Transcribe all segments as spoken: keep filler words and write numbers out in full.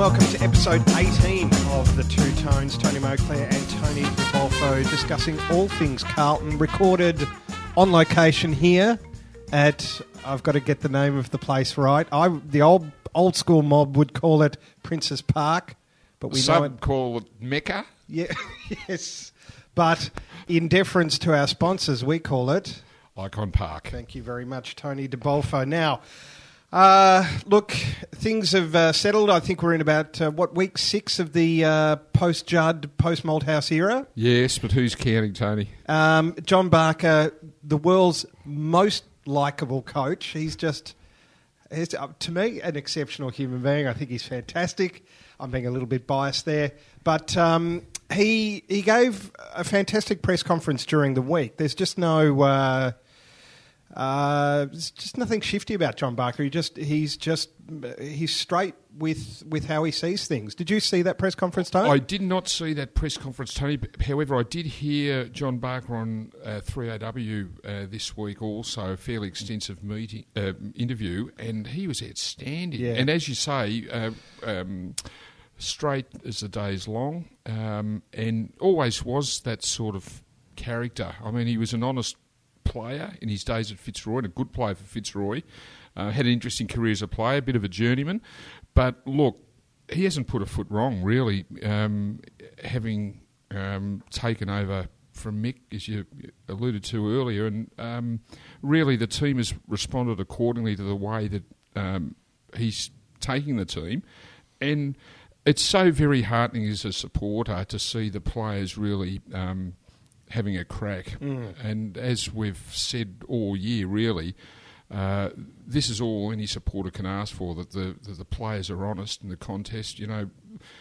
welcome to episode eighteen of The Two Tones. Tony Moclair and Tony DeBolfo discussing all things Carlton, recorded on location here at, I've got to get the name of the place right, I the old old school mob would call it Princes Park, but we Some know it... call it Mecca. Yeah, yes, but in deference to our sponsors, we call it... Icon Park. Thank you very much, Tony DeBolfo. Now... Uh, look, things have uh, settled. I think we're in about, uh, what, week six of the uh, post-Judd, post-Malthouse era. Yes, but who's counting, Tony? Um, John Barker, the world's most likeable coach. He's just, he's, uh, to me, an exceptional human being. I think he's fantastic. I'm being a little bit biased there. But um, he he gave a fantastic press conference during the week. There's just no... Uh, Uh, there's just nothing shifty about John Barker. He just he's just he's straight with with how he sees things. Did you see that press conference, Tony? I did not see that press conference, Tony. However, I did hear John Barker on uh, three A W uh, this week, also a fairly extensive meeting uh, interview, and he was outstanding. Yeah. And as you say, uh, um, straight as the day's long, um, and always was that sort of character. I mean, he was an honest player in his days at Fitzroy, and a good player for Fitzroy. Uh, had an interesting career as a player, a bit of a journeyman. But look, he hasn't put a foot wrong, really, um, having um, taken over from Mick, as you alluded to earlier. And um, really, the team has responded accordingly to the way that um, he's taking the team. And it's so very heartening as a supporter to see the players really... Um, having a crack. Mm. And as we've said all year, really, uh, this is all any supporter can ask for, that the, that the players are honest in the contest. You know,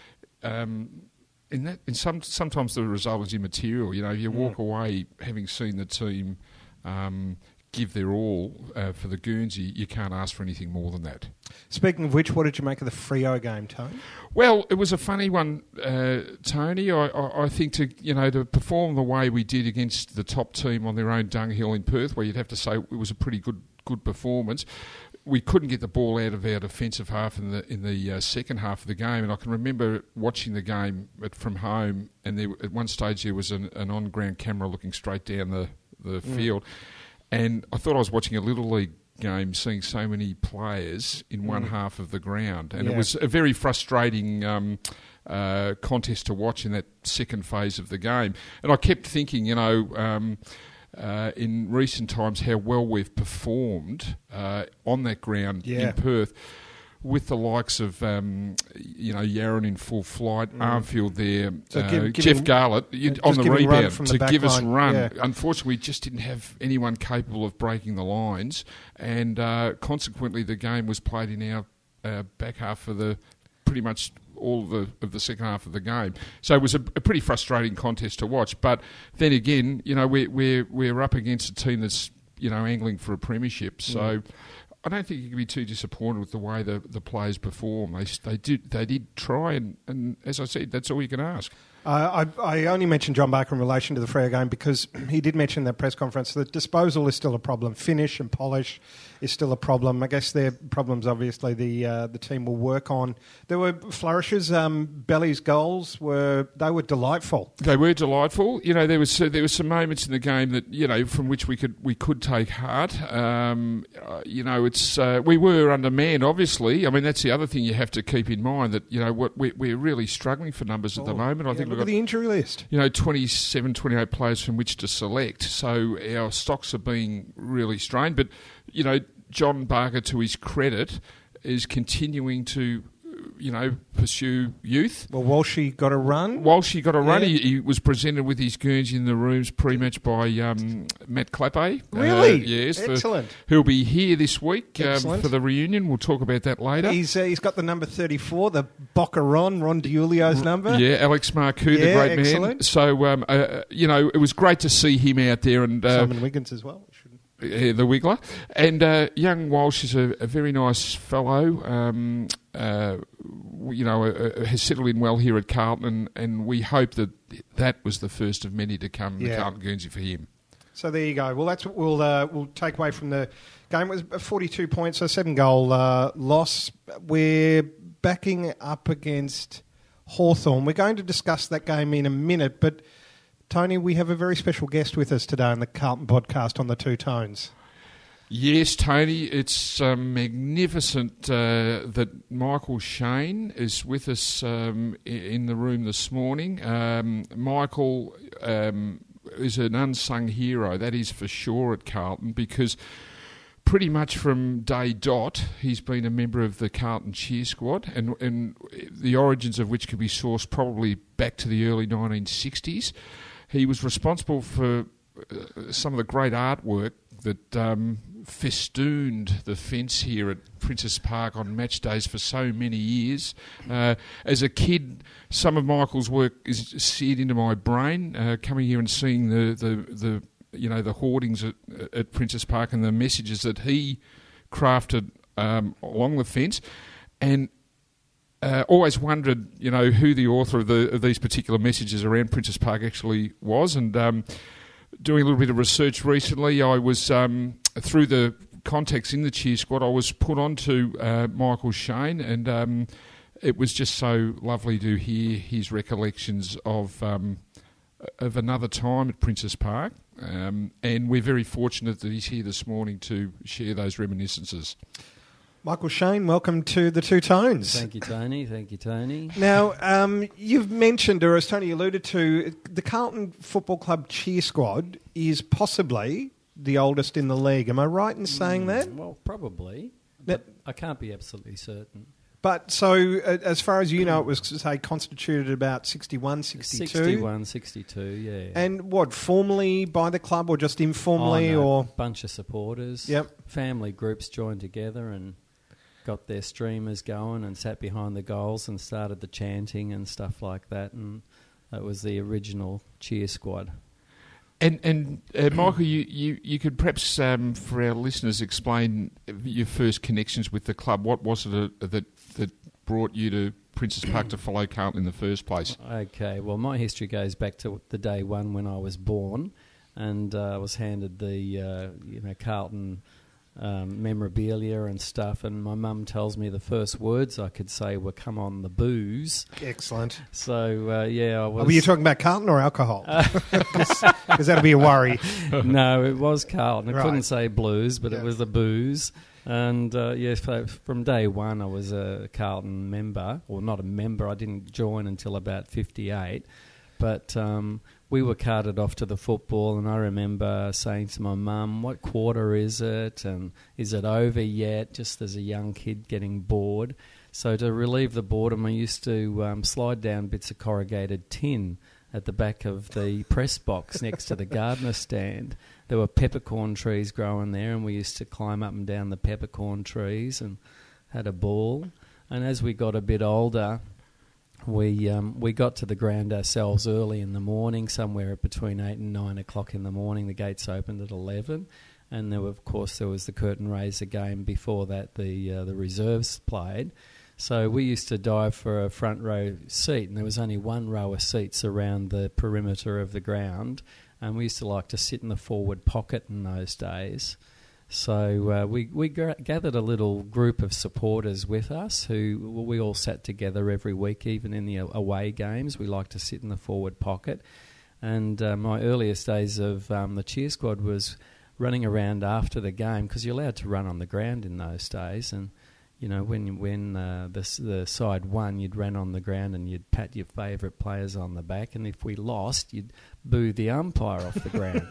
um, in that, in some sometimes the result is immaterial. You know, you mm. walk away having seen the team um, give their all uh, for the Guernsey, you can't ask for anything more than that. Speaking of which, what did you make of the Freo game, Tony? Well, it was a funny one, uh, Tony. I, I, I think to you know to perform the way we did against the top team on their own dunghill in Perth, where you'd have to say it was a pretty good good performance. We couldn't get the ball out of our defensive half in the in the uh, second half of the game, and I can remember watching the game at, from home, and there, at one stage there was an, an on-ground camera looking straight down the, the mm. field. And I thought I was watching a Little League game, seeing so many players in one mm. half of the ground. And yeah. it was a very frustrating um, uh, contest to watch in that second phase of the game. And I kept thinking, you know, um, uh, in recent times how well we've performed uh, on that ground yeah. in Perth, with the likes of, um, you know, Yarran in full flight, mm. Armfield there, so uh, give, Jeff him, Garlett on the rebound to the give us line. run. Yeah. Unfortunately, we just didn't have anyone capable of breaking the lines, and uh, consequently the game was played in our uh, back half for the pretty much all of the, of the second half of the game. So it was a, a pretty frustrating contest to watch. But then again, you know, we're, we're, we're up against a team that's, you know, angling for a premiership. So... Mm. I don't think you can be too disappointed with the way the, the players perform. They they did they did try, and, and as I said, that's all you can ask. Uh, I, I only mentioned John Barker in relation to the Freo game because he did mention in that press conference that disposal is still a problem. Finish and polish is still a problem. I guess they're problems, obviously, the uh, the team will work on. There were flourishes. Um, Belly's goals, were they were delightful. They were delightful. You know, there was uh, there were some moments in the game that, you know, from which we could we could take heart. Um, uh, you know, it's uh, we were undermanned, obviously. I mean, that's the other thing you have to keep in mind, that, you know, what we, we're really struggling for numbers at oh, the moment. I yeah, think look at the injury list. You know, twenty-seven, twenty-eight players from which to select. So our stocks are being really strained. But, you know, John Barker, to his credit, is continuing to, you know, pursue youth. Well, Walshy got a run. Walshy got a run. Yeah. He, he was presented with his Guernsey in the rooms pre-match by um, Matt Clappe. Really? Uh, yes. Excellent. The, who'll be here this week um, Excellent. for the reunion. We'll talk about that later. He's uh, he's got the number thirty-four, the Boca Ron, Ron DiUlio's number. Yeah, Alex Marcoux, yeah, the great excellent. man. So, um, uh, you know, it was great to see him out there. And uh, Simon Wiggins as well. Yeah, the Wiggler. And uh, young Walsh is a, a very nice fellow, um, uh, you know, uh, has settled in well here at Carlton, and, and we hope that that was the first of many to come yeah. to Carlton Guernsey for him. So there you go. Well, that's what we'll uh, we'll take away from the game. It was forty-two points, so seven goal uh, loss. We're backing up against Hawthorn. We're going to discuss that game in a minute, but Tony, we have a very special guest with us today on the Carlton podcast on the Two Tones. Yes, Tony, it's um, magnificent uh, that Michael Shane is with us um, in the room this morning. Um, Michael um, is an unsung hero, that is for sure, at Carlton, because pretty much from day dot, he's been a member of the Carlton cheer squad, and, and the origins of which could be sourced probably back to the early nineteen sixties. He was responsible for uh, some of the great artwork that um, festooned the fence here at Princess Park on match days for so many years. Uh, as a kid, some of Michael's work is seared into my brain. Uh, coming here and seeing the, the, the you know the hoardings at, at Princess Park and the messages that he crafted um, along the fence, and Uh, always wondered, you know, who the author of, the, of these particular messages around Princess Park actually was. And um, doing a little bit of research recently, I was, um, through the contacts in the cheer squad, I was put on to uh, Michael Shane, and um, it was just so lovely to hear his recollections of um, of another time at Princess Park. Um, and we're very fortunate that he's here this morning to share those reminiscences. Michael Shane, welcome to the Two Tones. Thank you, Tony. Thank you, Tony. Now, um, you've mentioned, or as Tony alluded to, the Carlton Football Club cheer squad is possibly the oldest in the league. Am I right in saying Mm, that? Well, probably. Now- But I can't be absolutely certain. But so, uh, as far as you know, it was, say, constituted about sixty-one, sixty-two? sixty-one, sixty-two, yeah. And what, formally by the club or just informally? Oh, no, or bunch of supporters. Yep. Family groups joined together and got their streamers going and sat behind the goals and started the chanting and stuff like that. And that was the original cheer squad. And and uh, Michael, you, you, you could perhaps, um, for our listeners, explain your first connections with the club. What was it uh, that that brought you to Princess Park to follow Carlton in the first place? Okay, well, my history goes back to the day one when I was born, and uh, I was handed the uh, you know Carlton um, memorabilia and stuff, and my mum tells me the first words I could say were "Come on, the booze." Excellent. So uh, yeah, I was. Were you talking about Carlton or alcohol? Because that'll be a worry. No, it was Carlton. I Right. couldn't say blues, but Yeah. it was the booze. And uh, yes, yeah, from day one, I was a Carlton member, or not a member. I didn't join until about fifty-eight. But um, we were carted off to the football, and I remember saying to my mum, "What quarter is it? And is it over yet?" Just as a young kid getting bored. So to relieve the boredom, I used to um, slide down bits of corrugated tin at the back of the press box next to the gardener stand. There were peppercorn trees growing there, and we used to climb up and down the peppercorn trees and had a ball. And as we got a bit older, we um, we got to the ground ourselves early in the morning, somewhere between eight and nine o'clock in the morning. The gates opened at eleven, and there were, of course, there was the curtain raiser game before that. The uh, the reserves played. So we used to dive for a front row seat, and there was only one row of seats around the perimeter of the ground, and we used to like to sit in the forward pocket in those days. So uh, we we g- gathered a little group of supporters with us who we all sat together every week, even in the away games. We liked to sit in the forward pocket. And uh, my earliest days of um, the cheer squad was running around after the game, because you're allowed to run on the ground in those days. And you know, when when uh, the the side won, you'd run on the ground and you'd pat your favourite players on the back, and if we lost, you'd boo the umpire off the ground.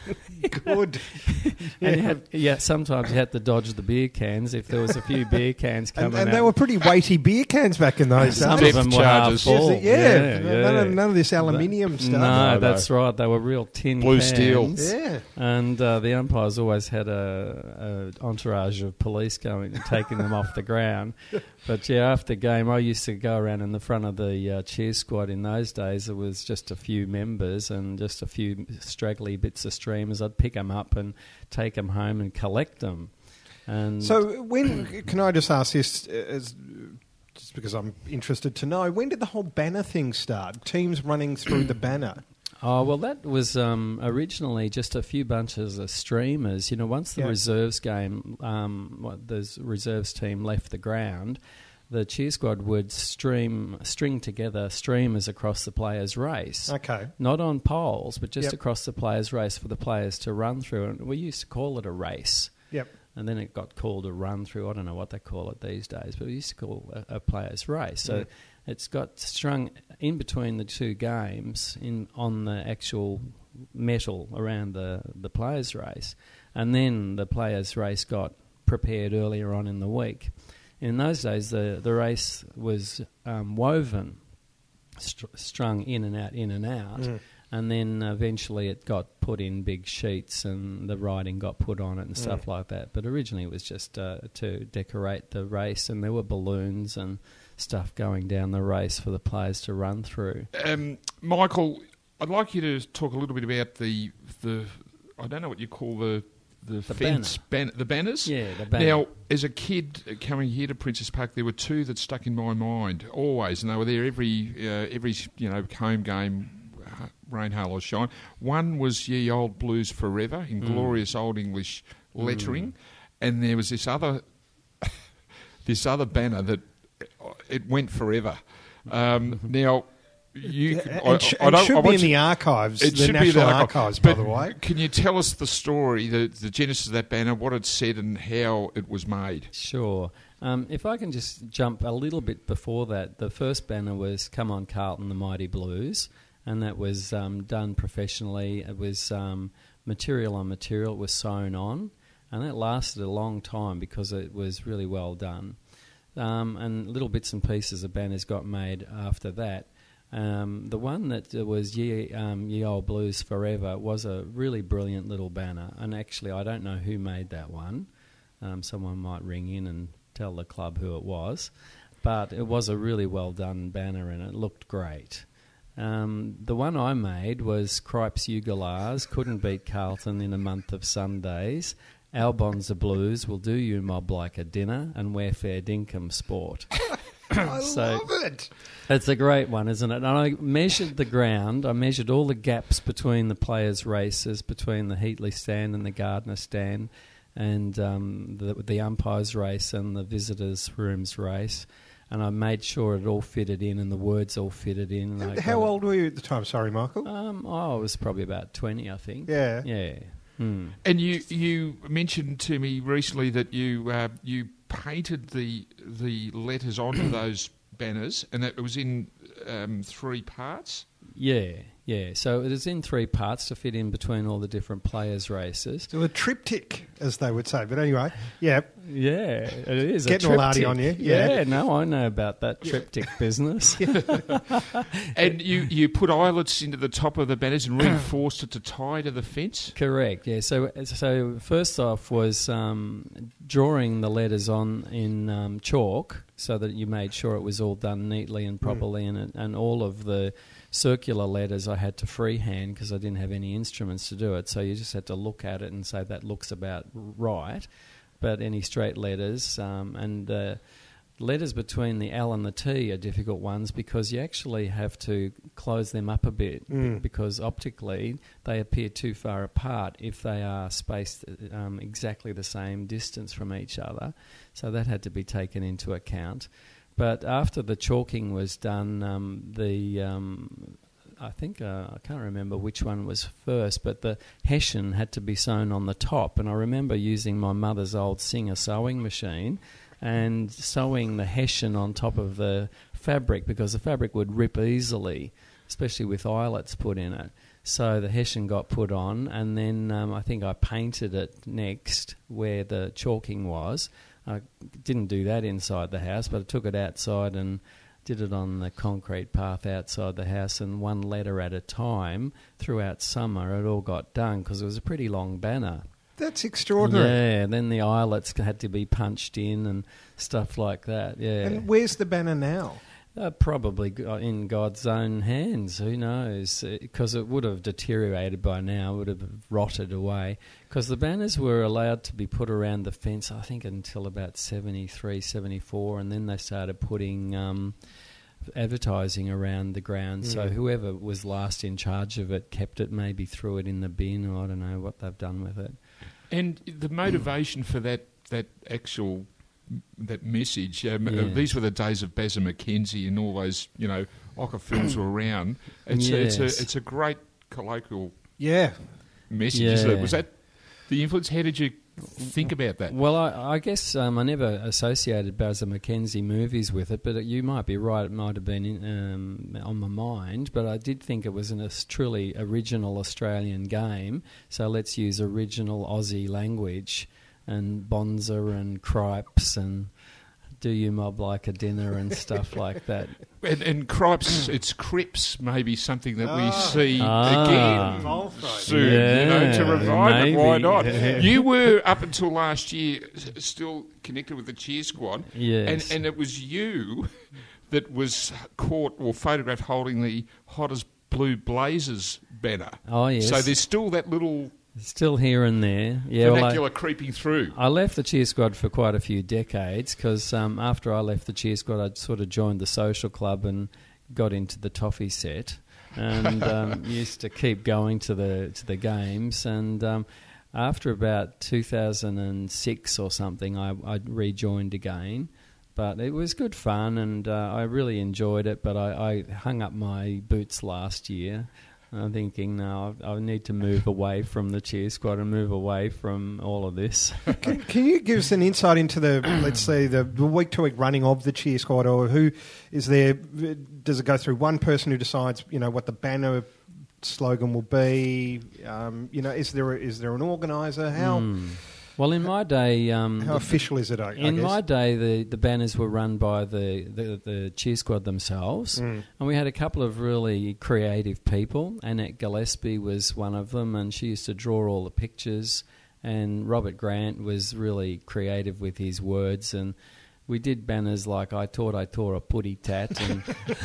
Good. And you had, yeah, sometimes you had to dodge the beer cans if there was a few beer cans coming And, and out. they were pretty weighty beer cans back in those Some days. of them were half charges. full. Yes, yeah, yeah, None, yeah. of, none of this aluminium stuff. No, No, that's no. right. They were real tin Blue cans. steel. Yeah. And uh, the umpires always had a, a entourage of police going and taking them off the ground. But yeah, after game, I used to go around in the front of the uh, cheer squad. In those days, it was just a few members and just a few straggly bits of streamers. I'd pick them up and take them home and collect them. And So when, can I just ask this, uh, as, just because I'm interested to know, when did the whole banner thing start? Teams running through the banner? Oh, well, that was um, originally just a few bunches of streamers. You know, once the Yeah. reserves game, um, what, the reserves team left the ground, the cheer squad would stream, string together streamers across the players' race. Okay. Not on poles, but just Yep. across the players' race for the players to run through. And we used to call it a race. Yep. And then it got called a run through. I don't know what they call it these days, but we used to call a, a player's race. So Mm. it's got strung in between the two games in on the actual metal around the, the player's race. And then the player's race got prepared earlier on in the week. In those days, the, the race was um, woven, str- strung in and out, in and out. Mm. And then eventually it got put in big sheets and the writing got put on it and stuff Mm. like that. But originally it was just uh, to decorate the race, and there were balloons and stuff going down the race for the players to run through. Um, Michael, I'd like you to talk a little bit about the the I don't know what you call the the, The fence ban- the banners. Yeah, the banner. Now, as a kid uh, coming here to Princess Park, there were two that stuck in my mind always, and they were there every uh, every you know home game. Rain, hail or shine. One was Ye Old Blues Forever in Mm. glorious old English lettering, Mm. and there was this other this other banner that it went forever. Um, now, you Yeah, can- and I, sh- I and don't- should I be want in you- the archives, it the should National be in the Archives, by but the way. Can you tell us the story, the, the genesis of that banner, what it said, and how it was made? Sure. Um, if I can just jump a little bit before that, the first banner was Come On Carlton, the Mighty Blues, and that was um, done professionally. It was um, material on material, it was sewn on, and that lasted a long time because it was really well done. Um, and little bits and pieces of banners got made after that. Um, the one that was Ye, um, Ye Old Blues Forever was a really brilliant little banner, and actually I don't know who made that one. Um, someone might ring in and tell the club who it was, but it was a really well done banner and it looked great. Um, the one I made was Cripes Ugalars, couldn't beat Carlton in a month of Sundays. Albon's a Blues will do you mob like a dinner and wear fair dinkum sport. I So- love it. It's a great one, isn't it? And I measured the ground. I measured all the gaps between the players' races, between the Heatley stand and the Gardner stand, and um, the, the umpires' race and the visitors' rooms race. And I made sure it all fitted in and the words all fitted in. And I How got it- old were you at the time? Sorry, Michael. Um, oh, I was probably about twenty, I think. Yeah. Yeah. Hmm. And you you mentioned to me recently that you uh, you painted the the letters onto those banners, and that it was in um, three parts. Yeah, yeah. So it is in three parts to fit in between all the different players' races. So a triptych, as they would say. But anyway, yeah. Yeah, it is. Getting a all arty triptych. on you, yeah. no, I know about that triptych business. And you, you put eyelets into the top of the banners and reinforced it to tie to the fence. Correct. Yeah. So, so first off was um, drawing the letters on in um, chalk, so that you made sure it was all done neatly and properly, and it- and all of the circular letters I had to freehand because I didn't have any instruments to do it. So you just had to look at it and say that looks about right. But any straight letters um, and the letters between the L and the T are difficult ones because you actually have to close them up a bit b- Mm. because optically they appear too far apart if they are spaced um, exactly the same distance from each other. So that had to be taken into account. But after the chalking was done, um, the um, I think uh, I can't remember which one was first, but the hessian had to be sewn on the top. And I remember using my mother's old Singer sewing machine and sewing the hessian on top of the fabric because the fabric would rip easily, especially with eyelets put in it. So the hessian got put on, and then um, I think I painted it next where the chalking was. I didn't do that inside the house, but I took it outside and did it on the concrete path outside the house, and one letter at a time throughout summer it all got done because it was a pretty long banner. That's extraordinary. Yeah, then the eyelets had to be punched in and stuff like that, yeah. And where's the banner now? Uh, probably g- in God's own hands, who knows? Because it would have deteriorated by now, would have rotted away. Because the banners were allowed to be put around the fence, I think, until about seventy-three, seventy-four, and then they started putting um, advertising around the ground. So Mm. whoever was last in charge of it kept it, maybe threw it in the bin, or I don't know what they've done with it. And the motivation for that that actual that message. Um, uh, Yeah. These were the days of Bazza McKenzie and all those, you know, Ocker films were around. It's, a, it's, a, Yes. it's a great colloquial Yeah. message. Isn't it? Yeah. Was that the influence? How did you think about that? Well, I, I guess um, I never associated Bazza McKenzie movies with it, but you might be right. It might have been in, um, on my mind, but I did think it was an, a truly original Australian game. So let's use original Aussie language and bonza and cripes and do you mob like a dinner and stuff like that. And, and cripes, it's crips, maybe something that we Ah. see Ah. again Involved, right? soon, you know, Yeah, to revive it. Why maybe. not? Yeah. You were, up until last year, s- still connected with the cheer squad. Yes. And, and it was you that was caught or photographed holding the Hottest Blue Blazers banner. Oh, yes. So there's still that little Still here and there. Yeah, well, I- vernacular creeping through. I left the cheer squad for quite a few decades because um, after I left the cheer squad, I sort of joined the social club and got into the toffee set, and um, used to keep going to the to the games. And um, after about two thousand six or something, I, I rejoined again. But it was good fun, and uh, I really enjoyed it. But I, I hung up my boots last year. I'm thinking, no, I I need to move away from the cheer squad and move away from all of this. Can, can you give us an insight into the, let's say, the, the week-to-week running of the cheer squad, or who is there? Does it go through one person who decides, you know, what the banner slogan will be? Um, you know, is there a, is there an organiser? How Hmm. Well, in my day, um, how the- official is it? I, I in guess? my day, the, the banners were run by the, the, the cheer squad themselves, Mm. and we had a couple of really creative people. Annette Gillespie was one of them, and she used to draw all the pictures. And Robert Grant was really creative with his words, and we did banners like "I taught I tore a putty tat," and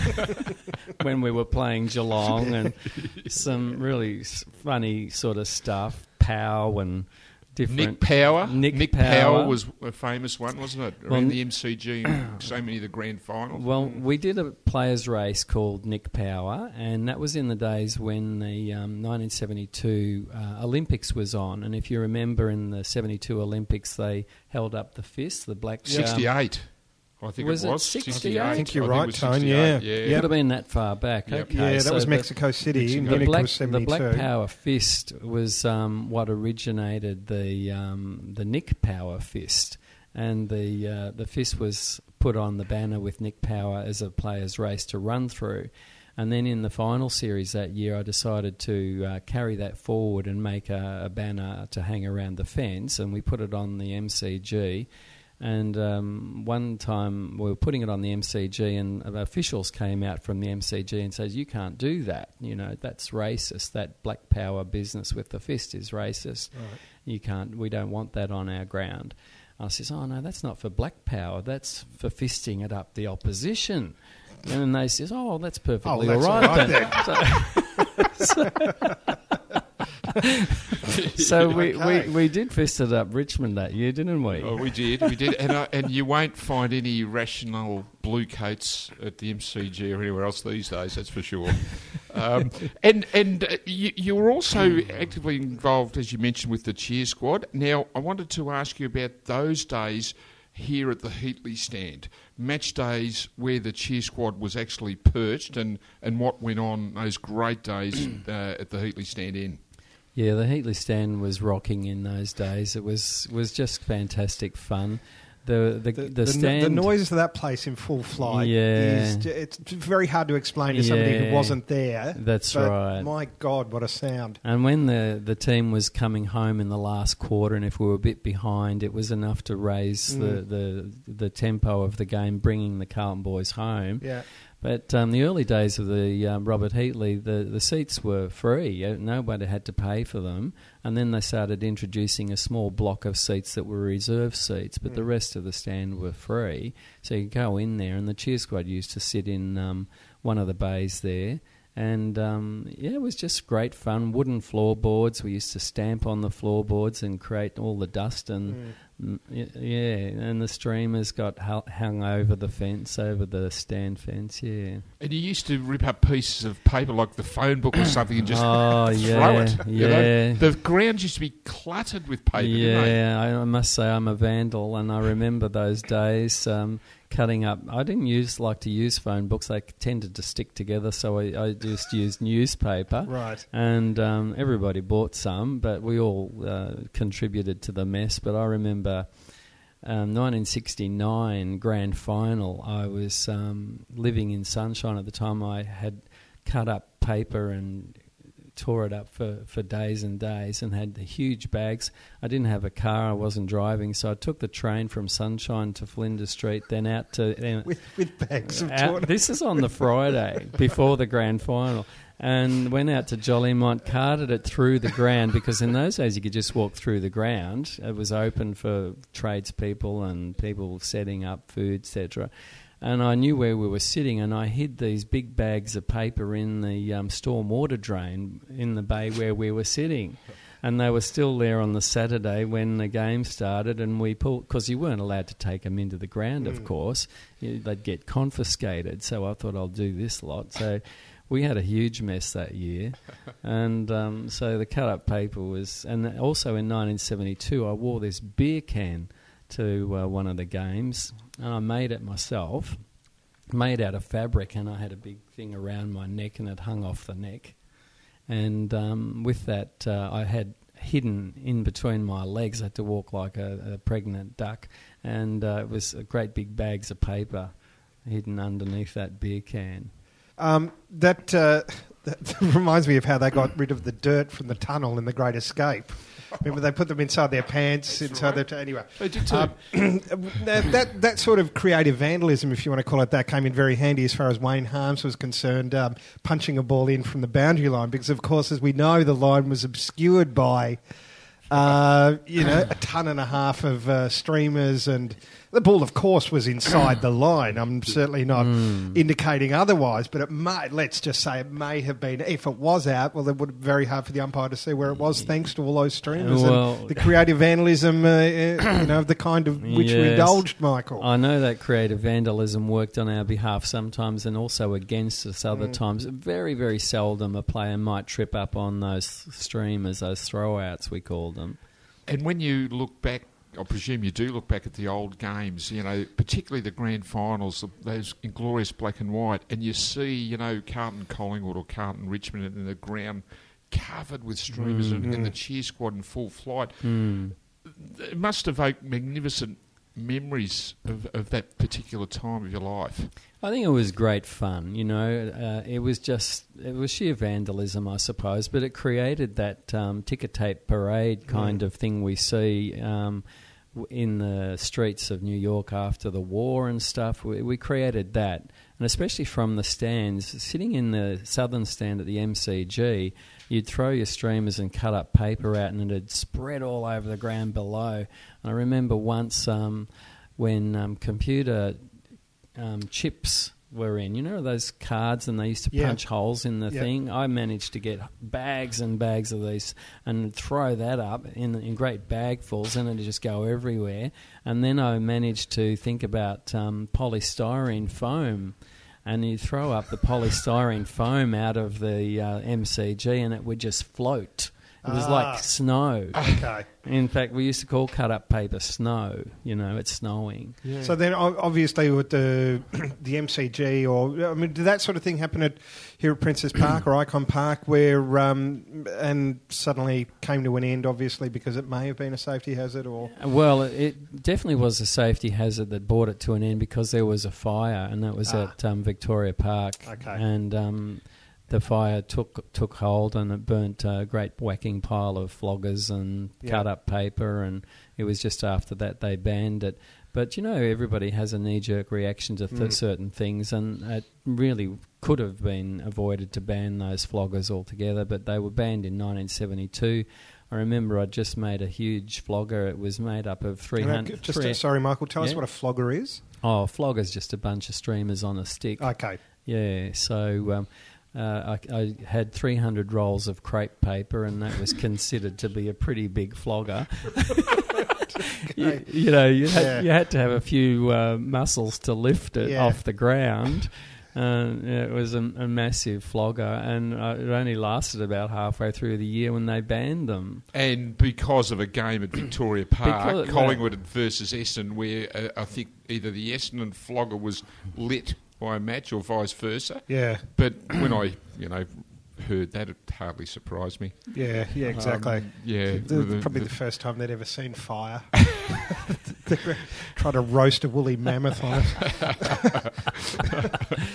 when we were playing Geelong, and some really s- funny sort of stuff, pow and different. Nick Power. Nick Power. Power. was a famous one, wasn't it? Well, Around the M C G and so many of the grand finals. Well, we did a players' race called Nick Power, and that was in the days when the um, nineteen seventy-two uh, Olympics was on. And if you remember, in the seventy-two Olympics, they held up the fist, the black. Um, sixty-eight. I think Was it it was. sixty-eight? I think you're it right, was Tone, sixty-eight, yeah. yeah. Yep. Could have been that far back. Yep. Okay, yeah, that so was the- Mexico City. Mexico. Munich The black, was the seventy-two. Black Power Fist was um, what originated the um, the Nick Power Fist, and the uh, the fist was put on the banner with Nick Power as a player's race to run through. And then in the final series that year, I decided to uh, carry that forward and make a, a banner to hang around the fence, and we put it on the M C G. And um, one time we were putting it on the M C G, and officials came out from the M C G and said, "You can't do that. You know, that's racist. That Black Power business with the fist is racist. Right. You can't. We don't want that on our ground." I says, "Oh no, that's not for Black Power. That's for fisting it up the opposition." And then they says, "Oh, that's perfectly that's all right, all right then." So, so we, Okay. we, we did fist it up Richmond that year, didn't we? Oh, we did, we did, and uh, and you won't find any rational blue coats at the M C G or anywhere else these days. That's for sure. Um, and and uh, you, you were also actively involved, as you mentioned, with the cheer squad. Now, I wanted to ask you about those days here at the Heatley stand, match days where the cheer squad was actually perched, and, and what went on those great days uh, at the Heatley stand in. Yeah, the Heatley stand was rocking in those days. It was was just fantastic fun. The the The, the, the, stand. the noise of that place in full flight Yeah. is ju- it's very hard to explain to somebody who Yeah. wasn't there. That's but right. My God, what a sound! And when the, the team was coming home in the last quarter, and if we were a bit behind, it was enough to raise the, Mm. the the tempo of the game, bringing the Carlton boys home. Yeah, But um, the early days of the um, Robert Heatley, the, the seats were free. Uh, Nobody had to pay for them. And then they started introducing a small block of seats that were reserved seats, but Mm. the rest of the stand were free. So you could go in there, and the cheer squad used to sit in um, one of the bays there. And, um, yeah, it was just great fun. Wooden floorboards. We used to stamp on the floorboards and create all the dust and Mm. Mm, y- Yeah, and the streamers got hu- hung over the fence, over the stand fence, yeah. And you used to rip up pieces of paper like the phone book or something and just Oh, throw yeah, it. You know? yeah. The grounds used to be cluttered with paper, didn't they? Yeah, I, I must say I'm a vandal, and I remember those days um, cutting up. I didn't use like to use phone books; they tended to stick together, so I, I just used newspaper. Right. And um, everybody bought some, but we all uh, contributed to the mess. But I remember um, nineteen sixty-nine grand final. I was um, living in Sunshine at the time. I had cut up paper and tore it up for, for days and days and had the huge bags. I didn't have a car, I wasn't driving, so I took the train from Sunshine to Flinders Street, then out to... Uh, With, with bags of out, torn. this is on the Friday before the grand final, and went out to Jollymont, carted it through the ground, because in those days you could just walk through the ground. It was open for tradespeople and people setting up food, et cetera. And I knew where we were sitting, and I hid these big bags of paper in the um, storm water drain in the bay where we were sitting. And they were still there on the Saturday when the game started, and we pulled, because you weren't allowed to take them into the ground, of course. You, they'd get confiscated, so I thought I'll do this lot. So we had a huge mess that year. And um, so the cut-up paper was... And also in nineteen seventy-two, I wore this beer can to uh, one of the games, and I made it myself, made out of fabric, and I had a big thing around my neck, and it hung off the neck. And um, with that, uh, I had hidden in between my legs. I had to walk like a, a pregnant duck, and uh, it was great big bags of paper hidden underneath that beer can. Um, that, uh, that reminds me of how they got rid of the dirt from the tunnel in The Great Escape. Remember, they put them inside their pants, That's inside right. their... T- anyway. They did too. Um, that, that, that sort of creative vandalism, if you want to call it that, came in very handy as far as Wayne Harms was concerned, um, punching a ball in from the boundary line, because, of course, as we know, the line was obscured by, uh, you know, a ton and a half of uh, streamers, and the ball, of course, was inside the line. I'm certainly not Mm. indicating otherwise, but it may, let's just say it may have been, if it was out, well, it would be very hard for the umpire to see where it was, thanks to all those streamers Well- and the creative vandalism, uh, uh, you know, of the kind of which we Yes. indulged, Michael. I know that creative vandalism worked on our behalf sometimes and also against us other Mm. times. Very, very seldom a player might trip up on those streamers, those throwouts we call them. And when you look back, I presume you do look back at the old games, you know, particularly the grand finals, those inglorious black and white, and you see, you know, Carlton Collingwood or Carlton Richmond in the ground covered with streamers Mm. and, and the cheer squad in full flight. Mm. It must evoke magnificent memories of, of that particular time of your life. I think it was great fun, you know. Uh, it was just, it was sheer vandalism, I suppose, but it created that um, ticker tape parade kind Mm. of thing we see um, w- in the streets of New York after the war and stuff. We, we created that, and especially from the stands, sitting in the southern stand at the M C G, you'd throw your streamers and cut up paper out, and it'd spread all over the ground below. And I remember once um, when um, computer um, chips were in, you know, those cards, and they used to Yeah. punch holes in the Yeah. thing. I managed to get bags and bags of these and throw that up in, in great bagfuls, and it'd just go everywhere. And then I managed to think about um, polystyrene foam. And you throw up the polystyrene foam out of the uh, M C G, and it would just float. It was Ah. like snow. Okay. In fact, we used to call cut-up paper snow. You know, it's snowing. So then, o- obviously, with the the M C G, or I mean, did that sort of thing happen at here at Princess Park or Icon Park, where um, and suddenly came to an end, obviously, because it may have been a safety hazard, or Well, it definitely was a safety hazard that brought it to an end because there was a fire, and that was Ah. at um, Victoria Park. Okay. And um, the fire took took hold, and it burnt a great whacking pile of floggers and Yeah. cut up paper, and it was just after that they banned it. But, you know, everybody has a knee-jerk reaction to th- Mm. certain things, and it really could have been avoided to ban those floggers altogether, but they were banned in nineteen seventy-two. I remember I just made a huge flogger. It was made up of three And, uh, hundred... just uh, sorry, Michael, tell us Yeah. what a flogger is. Oh, a flogger's just a bunch of streamers on a stick. Okay. Yeah, so um, Uh, I, I had three hundred rolls of crepe paper, and that was considered to be a pretty big flogger. you, you know, you had, Yeah. you had to have a few uh, muscles to lift it Yeah. off the ground. Uh, it was a, a massive flogger, and uh, it only lasted about halfway through the year when they banned them. And because of a game at Victoria Park, Because- Collingwood versus Essendon, where uh, I think either the Essendon flogger was lit by a match or vice versa. Yeah, But when I, you know, heard that, it hardly surprised me. yeah, yeah, exactly. Um, yeah, The- the- probably the- the first time they'd ever seen fire. They were trying to roast a woolly mammoth on it.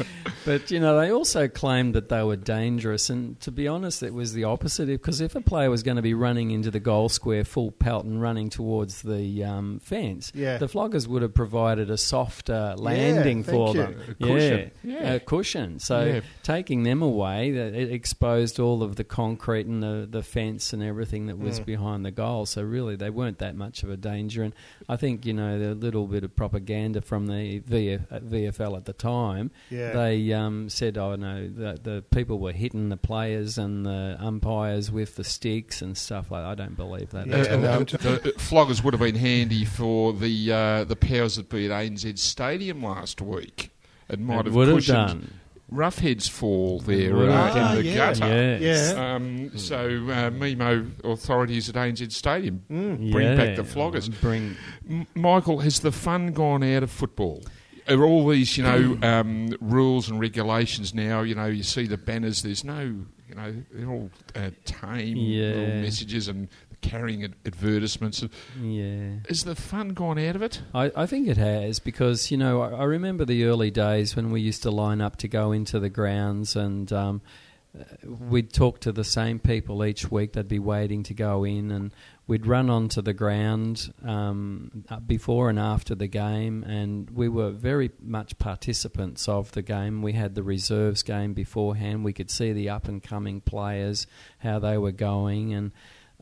But, you know, they also claimed that they were dangerous, and to be honest, it was the opposite, because if a player was going to be running into the goal square full pelt and running towards the um, fence, Yeah. the floggers would have provided a softer landing thank for you. them. A cushion. Yeah, Yeah. a cushion. So Yeah. taking them away, that- it exposed all of the concrete and the, the fence and everything that was Mm. behind the goal. So really, they weren't that much of a danger. And I think, you know, the little bit of propaganda from the V F, V F L at the time, Yeah. they um, said, oh no, the, the people were hitting the players and the umpires with the sticks and stuff like that. I don't believe that. Yeah, Uh, at all. no, uh, the floggers would have been handy for the uh, the powers that be at A N Z Stadium last week. It might It have would have cushioned done. Roughheads fall there would uh, have in done. the Ah, gutter. Yes. Yeah. Um, so uh, Mimo authorities at A N Z Stadium Mm. bring Yeah. back the floggers. Bring, M- Michael, has the fun gone out of football? Are all these, you know, um, rules and regulations now? You know, you see the banners. There's no, you know, they're all uh, tame Yeah. little messages and carrying ad- advertisements. yeah. Has the fun gone out of it? I, I think it has, because, you know, I, I remember the early days when we used to line up to go into the grounds, and um, uh, we'd talk to the same people each week. They'd be waiting to go in, and we'd run onto the ground um, uh, before and after the game, and we were very much participants of the game. We had the reserves game beforehand. We could see the up-and-coming players, how they were going, and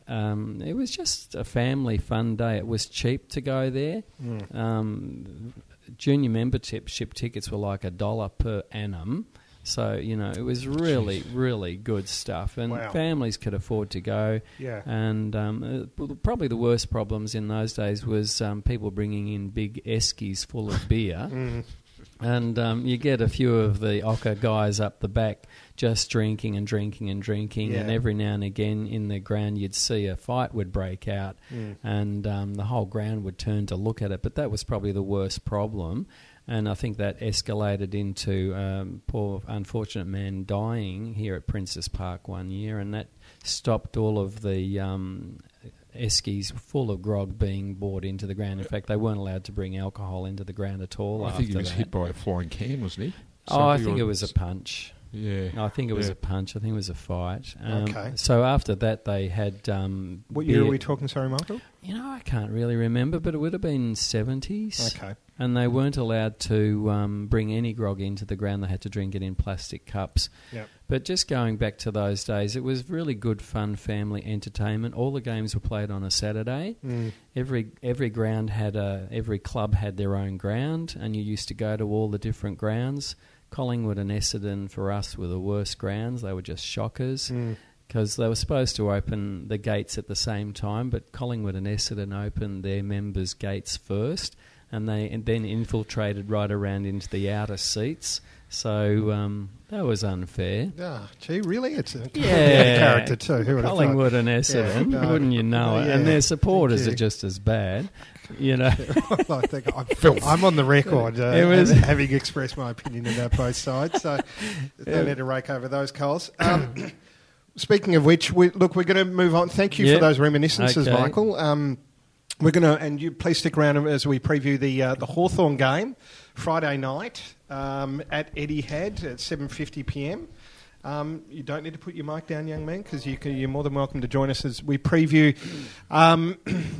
Um, it was just a family fun day. It was cheap to go there. Mm. Um, junior membership tickets were like a dollar per annum. So, you know, it was really, really good stuff. And Wow. families could afford to go. Yeah. And um, uh, probably the worst problems in those days was um, people bringing in big eskies full of beer. Mm. And um, you get a few of the Ocker guys up the back just drinking and drinking and drinking, and Yeah. every now and again in the ground you'd see a fight would break out, Mm. and um, the whole ground would turn to look at it. But that was probably the worst problem, and I think that escalated into um, poor unfortunate man dying here at Princess Park one year, and that stopped all of the um, eskies full of grog being brought into the ground. In fact, they weren't allowed to bring alcohol into the ground at all. I think he after was that. hit by a flying can, wasn't he? Oh, I Something think or- it was a punch. Yeah. I think it was Yeah. a punch. I think it was a fight. Um, Okay. So after that, they had. Um, What year are beer- we talking, sorry, Michael? You know, I can't really remember, but it would have been seventies. Okay. And they weren't allowed to um, bring any grog into the ground. They had to drink it in plastic cups. Yep. But just going back to those days, it was really good, fun family entertainment. All the games were played on a Saturday. Mm. Every every ground had a every club had their own ground, and you used to go to all the different grounds. Collingwood and Essendon for us were the worst grounds. They were just shockers Mm. because they were supposed to open the gates at the same time, but Collingwood and Essendon opened their members' gates first, and they and then infiltrated right around into the outer seats. So um, that was unfair. Ah, gee, really? It's a Yeah. character too. Who would have Collingwood and Essendon, Yeah, no. wouldn't you know it? Yeah. And their supporters Thank are you. just as bad, you know. thought? I think I'm, I'm on the record uh, It was- having expressed my opinion about both sides, so no need to rake over those coals. Um, speaking of which, we, look, we're going to move on. Thank you Yeah. for those reminiscences, Okay. Michael. Um, we're going to, and you please stick around as we preview the uh, the Hawthorn game Friday night um, at Etihad at seven fifty p m. Um, you don't need to put your mic down, young man, because you can, you're more than welcome to join us as we preview um,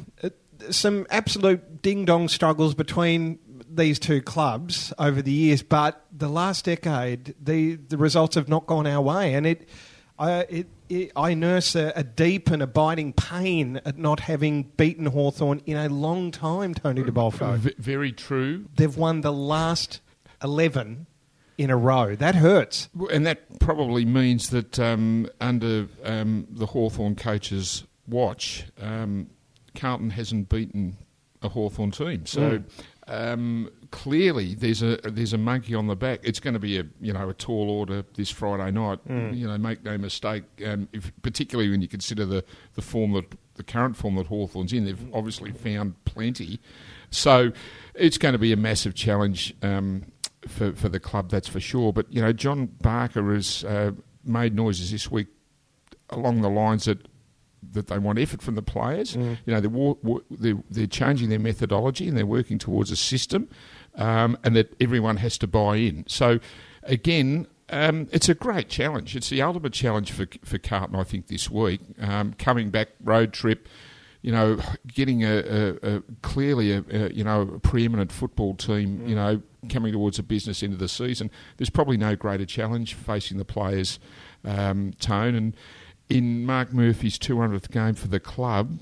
some absolute ding-dong struggles between these two clubs over the years. But the last decade, the, the results have not gone our way, and it, I, it, it, I nurse a, a deep and abiding pain at not having beaten Hawthorn in a long time, Tony de Bolfo. V- very true. They've won the last eleven in a row. That hurts. And that probably means that um, under um, the Hawthorn coach's watch, um, Carlton hasn't beaten a Hawthorn team. So mm. um, clearly there's a there's a monkey on the back. It's going to be a you know a tall order this Friday night. Mm. You know, make no mistake. Um, if, particularly when you consider the, the form that the current form that Hawthorn's in, they've obviously found plenty. So it's going to be a massive challenge um, for for the club, that's for sure. But you know, John Barker has uh, made noises this week along the lines that. that they want effort from the players. Mm. You know, they're, they're, they're changing their methodology and they're working towards a system um, and that everyone has to buy in. So, again, um, it's a great challenge. It's the ultimate challenge for for Carlton, I think, this week. Um, coming back, road trip, you know, getting a, a, a clearly a, a, you know, a preeminent football team, mm. you know, coming towards a business end of the season. There's probably no greater challenge facing the players, um, Tone, and in Mark Murphy's two hundredth game for the club,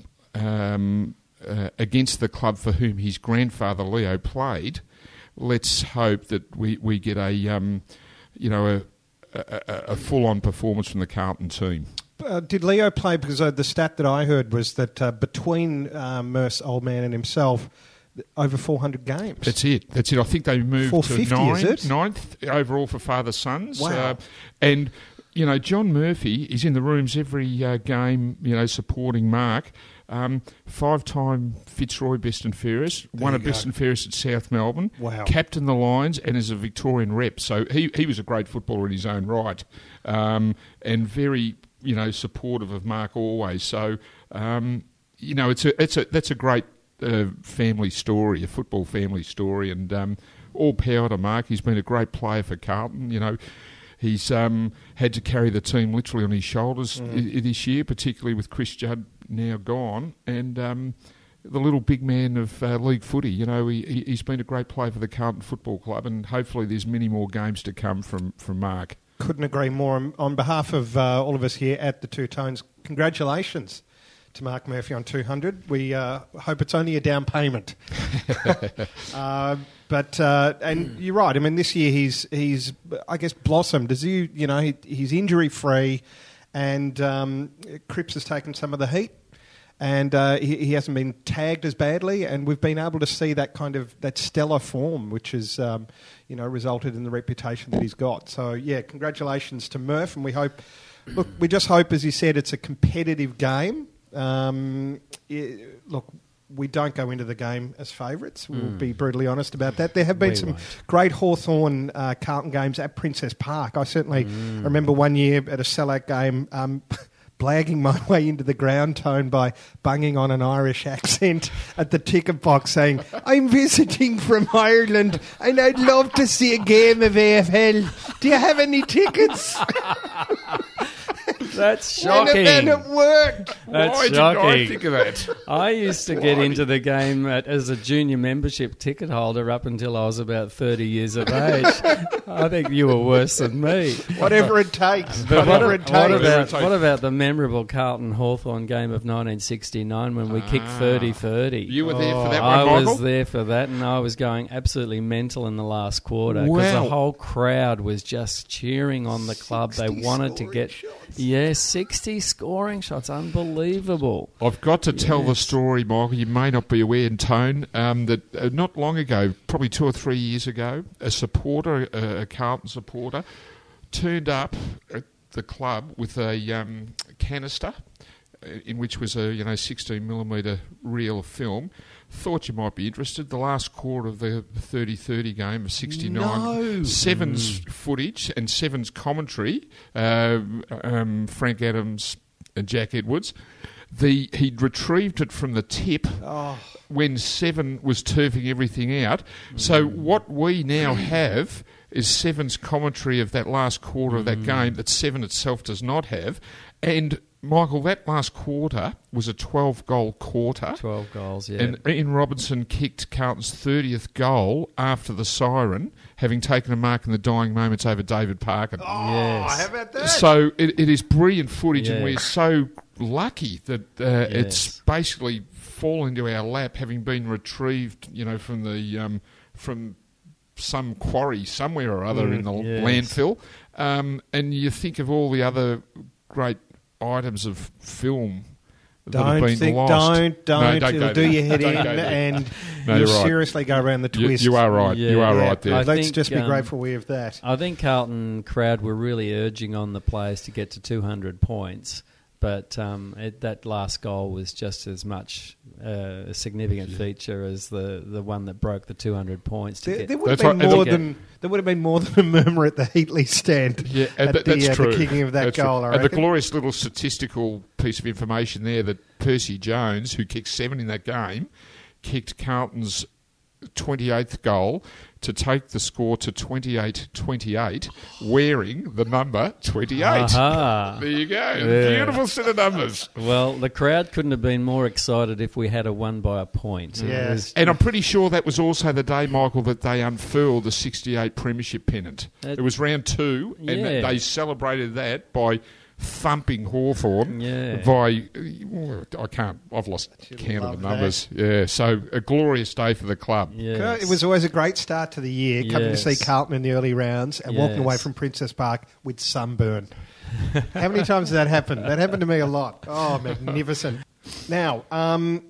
um, uh, against the club for whom his grandfather Leo played, let's hope that we, we get a um, you know a, a, a full-on performance from the Carlton team. Uh, did Leo play? Because uh, the stat that I heard was that uh, between uh, Merce, old man, and himself, over four hundred games. That's it. That's it. I think they moved to ninth, is it? ninth overall for father-sons. Wow. Uh, and... You know, John Murphy is in the rooms every uh, game, you know, supporting Mark. Um, five-time Fitzroy best and fairest, won a best and fairest at South Melbourne, wow. captained the Lions and is a Victorian rep. So he, he was a great footballer in his own right um, and very, you know, supportive of Mark always. So, um, you know, it's a, it's a, that's a great uh, family story, a football family story, and um, all power to Mark. He's been a great player for Carlton, you know. He's um, had to carry the team literally on his shoulders mm. I- this year, particularly with Chris Judd now gone, and um, the little big man of uh, league footy. You know, he, he's been a great player for the Carlton Football Club, and hopefully there's many more games to come from, from Mark. Couldn't agree more. On, on behalf of uh, all of us here at the Two Tones, congratulations to Mark Murphy on two hundred. We uh, hope it's only a down payment. uh, but uh, and you're right. I mean, this year he's he's I guess blossomed. Does he? You know, he, he's injury free, and um, Cripps has taken some of the heat, and uh, he, he hasn't been tagged as badly, and we've been able to see that kind of that stellar form, which has um, you know resulted in the reputation that he's got. So yeah, congratulations to Murph, and we hope. Look, we just hope, as you said, it's a competitive game. Um, it, look, we don't go into the game as favourites. We'll mm. be brutally honest about that. There have been we some won't. great Hawthorn uh, Carlton games at Princess Park. I certainly mm. remember one year at a sellout game um, blagging my way into the ground tone by bunging on an Irish accent at the ticket box saying, I'm visiting from Ireland and I'd love to see a game of A F L. Do you have any tickets? That's shocking. And it worked. That's Why shocking. did I think of that? I used to get into the game at, as a junior membership ticket holder up until I was about thirty years of age. I think you were worse than me. Whatever it takes. But Whatever what, it takes. What about, what about the memorable Carlton Hawthorn game of nineteen sixty-nine when we ah, kicked thirty thirty? You were there oh, for that one, I Michael? was there for that, and I was going absolutely mental in the last quarter because wow. the whole crowd was just cheering on the club. They wanted to get... Shots. Yeah, sixty scoring shots. Unbelievable. I've got to tell yes. the story, Michael. You may not be aware in Tone um, that uh, not long ago, probably two or three years ago, a supporter, a, a Carlton supporter, turned up at the club with a um, canister in which was a you know sixteen millimetre reel of film. Thought you might be interested. The last quarter of the thirty thirty game of sixty-nine, no. Sevens mm. footage and Sevens commentary, uh, um, Frank Adams and Jack Edwards. The He'd retrieved it from the tip oh. when Seven was turfing everything out. Mm. So what we now have is Seven's commentary of that last quarter mm. of that game that Seven itself does not have. And Michael, that last quarter was a twelve-goal quarter. twelve goals, yeah. And Ian Robinson kicked Carlton's thirtieth goal after the siren, having taken a mark in the dying moments over David Parkin. Oh, yes. how about that? So it, it is brilliant footage, yeah. and we're so lucky that uh, yes. it's basically fallen into our lap, having been retrieved, you know, from the um, from some quarry somewhere or other Mm, in the yes. landfill. Um, and you think of all the other great items of film that have Don't been think, lost. don't, don't. No, don't It'll go do there. your head Don't in, go there. and No, you'll you're right. seriously go around the You, twist. you are right. You Yeah. are Yeah, right there. I Let's think, just be um, grateful we have that. I think Carlton crowd were really urging on the players to get to two hundred points, but um, it, that last goal was just as much uh, a significant feature as the, the one that broke the two hundred points. To There, get, there would have That's been right, and more look- than there would have been more than a murmur at the Heatley stand. Yeah, at and that, the, that's uh, true. the kicking of that That's goal. true. I And the reckon. glorious little statistical piece of information there that Percy Jones, who kicked seven in that game, kicked Carlton's twenty-eighth goal to take the score to twenty-eight twenty-eight, wearing the number twenty-eight. Aha. There you go. Yeah. Beautiful set of numbers. Well, the crowd couldn't have been more excited if we had a won by a point. It Yes. was- And I'm pretty sure that was also the day, Michael, that they unfurled the sixty-eight premiership pennant. That- It was round two, and Yeah. they celebrated that by thumping Hawthorn Yeah. by, I can't, I've lost You'd count love of the numbers. Yeah, so a glorious day for the club. Yes. It was always a great start to the year, coming to Yes. see Carlton in the early rounds and walking Yes. away from Princess Park with sunburn. How many times has that happened? That happened to me a lot. Oh, magnificent. Now, um,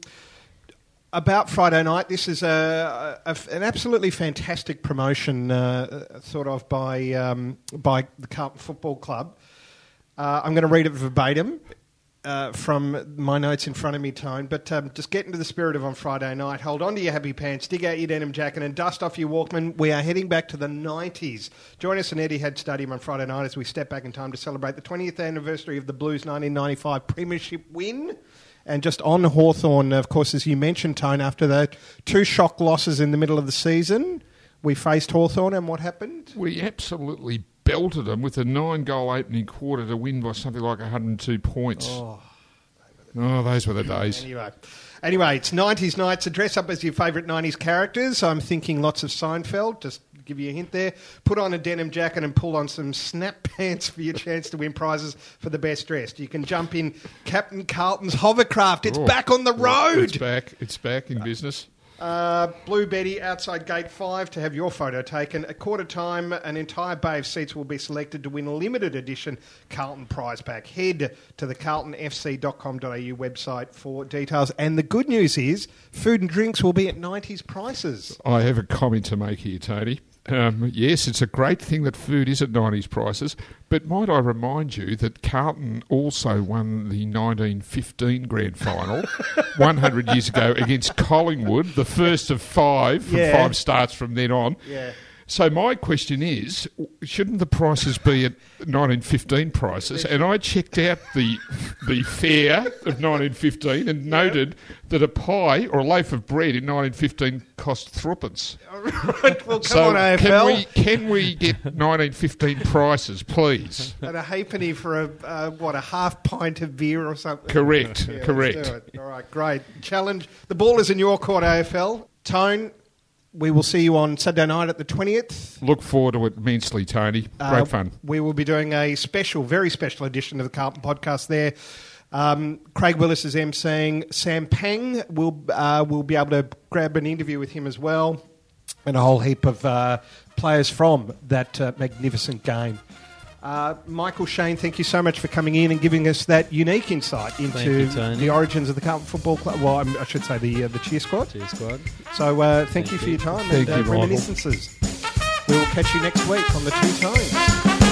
about Friday night, this is a, a, an absolutely fantastic promotion uh, thought of by, um, by the Carlton Football Club. Uh, I'm going to read it verbatim uh, from my notes in front of me, Tone, but um, just get into the spirit of on Friday night. Hold on to your happy pants, dig out your denim jacket and dust off your Walkman. We are heading back to the nineties. Join us in Etihad Stadium on Friday night as we step back in time to celebrate the twentieth anniversary of the Blues' nineteen ninety-five premiership win. And just on Hawthorn, of course, as you mentioned, Tone, after the two shock losses in the middle of the season, we faced Hawthorn, and what happened? We absolutely belted them with a nine-goal opening quarter to win by something like one hundred two points. Oh, Oh, those were the days. Anyway, anyway, it's nineties night, so dress up as your favourite nineties characters. I'm thinking lots of Seinfeld, just to give you a hint there. Put on a denim jacket and pull on some snap pants for your chance to win prizes for the best dressed. You can jump in Captain Carlton's hovercraft. It's Oh, back on the road. It's back. It's back in business. Uh, Blue Betty outside gate five to have your photo taken. At quarter time, an entire bay of seats will be selected to win a limited edition Carlton prize pack. Head to the carlton f c dot com dot a u website for details. And the good news is food and drinks will be at nineties prices. I have a comment to make here, Tony. Um, yes, it's a great thing that food is at nineties prices, but might I remind you that Carlton also won the nineteen fifteen grand final one hundred years ago against Collingwood, the first of five from Yeah. five starts from then on. Yeah. So my question is, shouldn't the prices be at nineteen fifteen prices? And I checked out the the fare of nineteen fifteen and noted that a pie or a loaf of bread in nineteen fifteen cost threepence. Right, well, come So on, A F can L. we can we get nineteen fifteen prices, please? And a halfpenny for a, uh, what, a half pint of beer or something? Correct, Yeah, let's correct. do it. All right, great. Challenge. The ball is in your court, A F L. Tone, we will see you on Saturday night at the twentieth. Look forward to it immensely, Tony. Great Uh, fun. We will be doing a special, very special edition of the Carlton podcast there. Um, Craig Willis is emceeing. Sam Pang will uh, will be able to grab an interview with him as well, and a whole heap of uh, players from that uh, magnificent game. Uh, Michael Shane, thank you so much for coming in and giving us that unique insight into Thank you, Tony. the origins of the Carlton Football Club. Well, I'm- I should say the uh, the cheer squad. Cheers, squad. So uh, thank, Thank you for you. your time Thank and uh, you, Michael. reminiscences. We will catch you next week on the Two Tones.